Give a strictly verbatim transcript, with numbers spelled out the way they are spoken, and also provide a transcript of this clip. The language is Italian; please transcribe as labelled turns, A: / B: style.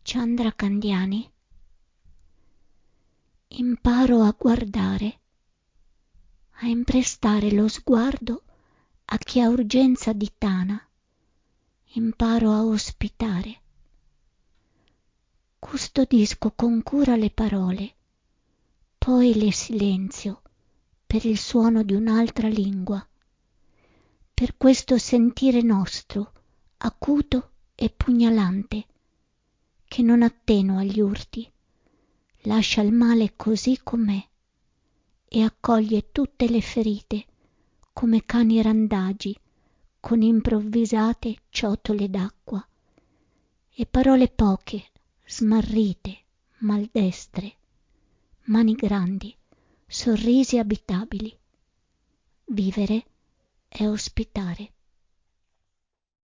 A: Chandra Candiani. Imparo a guardare, a imprestare lo sguardo a chi ha urgenza di tana. Imparo a ospitare. Custodisco con cura le parole, poi le silenzio per il suono di un'altra lingua, per questo sentire nostro, acuto e pugnalante, che non attenua gli urti, lascia il male così com'è e accoglie tutte le ferite come cani randagi con improvvisate ciotole d'acqua e parole poche, smarrite, maldestre, mani grandi, sorrisi abitabili. Vivere è ospitare.